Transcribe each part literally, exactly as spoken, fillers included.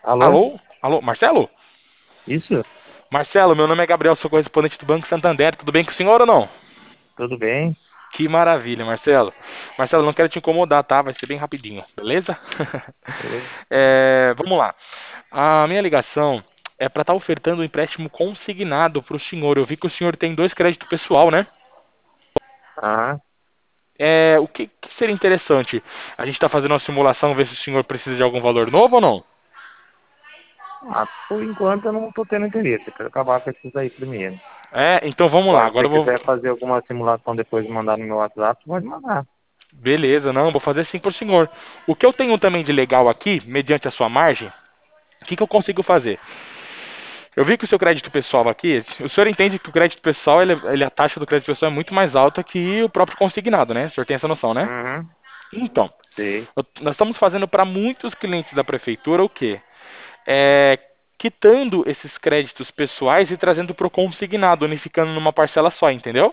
Alô? Alô? Alô, Marcelo? Isso? Marcelo, meu nome é Gabriel, sou correspondente do Banco Santander. Tudo bem com o senhor ou não? Tudo bem? Que maravilha, Marcelo. Marcelo, não quero te incomodar, tá? Vai ser bem rapidinho, beleza? Beleza. É, vamos lá. A minha ligação é para estar ofertando um empréstimo consignado para o senhor. Eu vi que o senhor tem dois créditos pessoal, né? Ah, É, o que, que seria interessante? A gente está fazendo uma simulação, ver se o senhor precisa de algum valor novo ou não? ah, por enquanto eu não estou tendo interesse. Eu quero acabar com esses aí primeiro. É, então vamos lá. Agora, se Agora você eu vou. quiser fazer alguma simulação depois e mandar no meu WhatsApp, pode mandar. Beleza, não, vou fazer sim por senhor. O que eu tenho também de legal aqui, mediante a sua margem, o que, que eu consigo fazer? Eu vi que o seu crédito pessoal aqui, o senhor entende que o crédito pessoal, ele, ele- a taxa do crédito pessoal é muito mais alta que o próprio consignado, né? O senhor tem essa noção, né? Uhum. Então, Sei. eu- nós estamos fazendo para muitos clientes da prefeitura o quê? É, quitando esses créditos pessoais e trazendo para o consignado, unificando numa parcela só, entendeu?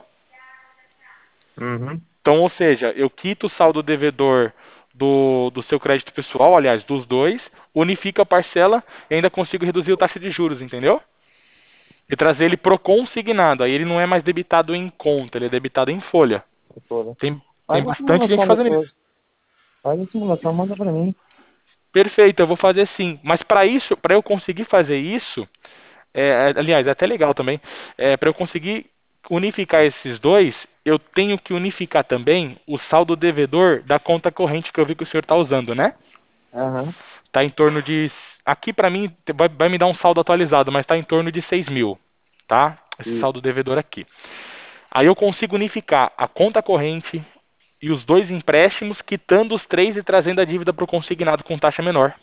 Uhum. Então, ou seja, eu quito o saldo devedor do, do seu crédito pessoal, aliás, dos dois, unifico a parcela e ainda consigo reduzir a taxa de juros, entendeu? E trazer ele pro consignado. Aí ele não é mais debitado em conta, ele é debitado em folha. Doutora. Tem, tem Faz a bastante gente simulação fazendo depois. isso. Faz a simulação, manda pra mim. Perfeito, eu vou fazer sim. Mas para isso, para eu conseguir fazer isso, é, é, aliás, é até legal também, é, para eu conseguir unificar esses dois, eu tenho que unificar também o saldo devedor da conta corrente que eu vi que o senhor está usando, né? Aham. Está em torno de. Aqui para mim vai, vai me dar um saldo atualizado, mas está em torno de seis mil, tá? Esse Isso. saldo devedor aqui. Aí eu consigo unificar a conta corrente e os dois empréstimos, quitando os três e trazendo a dívida para o consignado com taxa menor.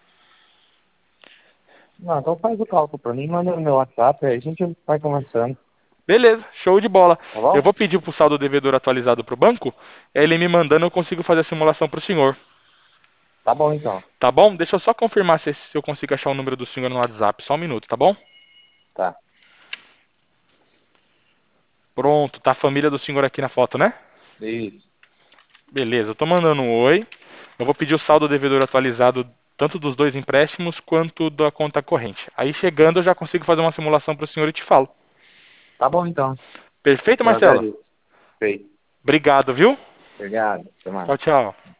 Não, então faz o cálculo pra mim, manda no meu WhatsApp, aí a gente vai conversando. Beleza, show de bola. Tá Eu bom? vou pedir para o saldo devedor atualizado para o banco, ele me mandando eu consigo fazer a simulação para o senhor. Tá bom então. Tá bom? Deixa eu só confirmar se, se eu consigo achar o número do senhor no WhatsApp. Só um minuto, tá bom? Tá. Pronto, tá a família do senhor aqui na foto, né? Isso. Beleza, eu tô mandando um oi. Eu vou pedir o saldo devedor atualizado tanto dos dois empréstimos quanto da conta corrente. Aí chegando eu já consigo fazer uma simulação para o senhor e te falo. Tá bom então. Perfeito, Eu Marcelo? agradeço. Feito. Obrigado, viu? Obrigado. Até Tchau, mais. tchau.